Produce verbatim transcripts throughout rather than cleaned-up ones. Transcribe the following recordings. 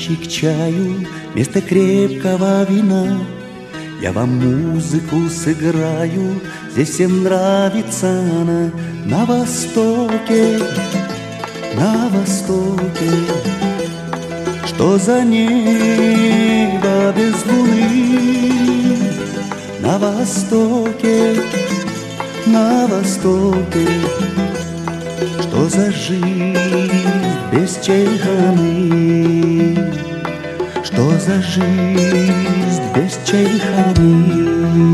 стаканчик чаю вместо крепкого вина. Я вам музыку сыграю, здесь всем нравится она. На востоке, на востоке, что за небо без луны? На востоке, на востоке, что за жизнь без чайханы? Что за жизнь без чайханы?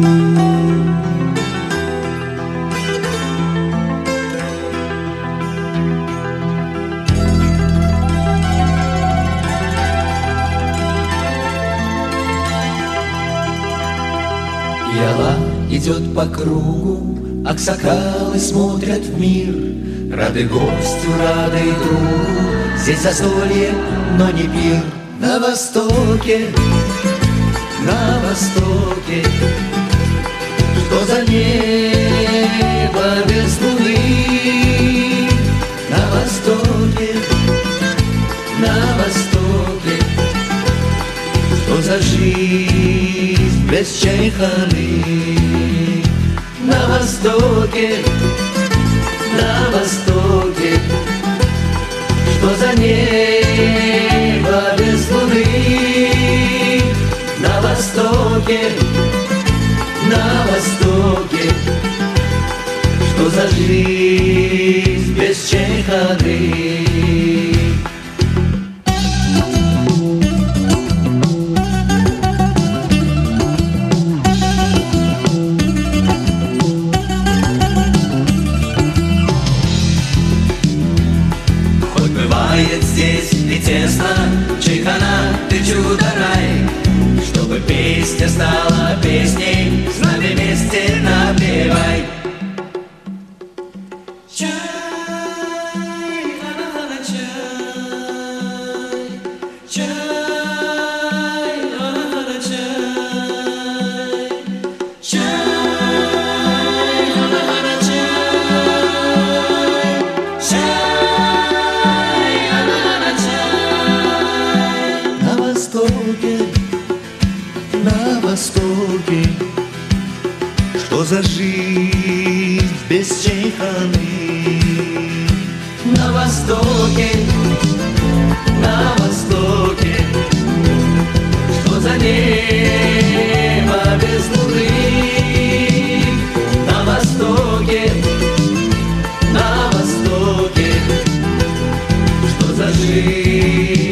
Пиала идет по кругу, аксакалы смотрят в мир. Рады гостю, рады другу, здесь застолье, но не пир. На востоке, на востоке, что за небо без луны? На востоке, на востоке, что за жизнь без чайханы? На востоке, на востоке, что за небо без луны? На востоке, на востоке, что за жизнь без чайханы? Здесь не тесно, чайхана, ты чудо-рай. Чтобы песня стала песней, с нами вместе напевай. Чай, хана-хана, чай, чай, хана-хана, чай, чай, хана-хана, чай, чай. На востоке, что за жизнь без чайханы? На востоке, на востоке, что за небо без луны? На востоке, на востоке, что за жизнь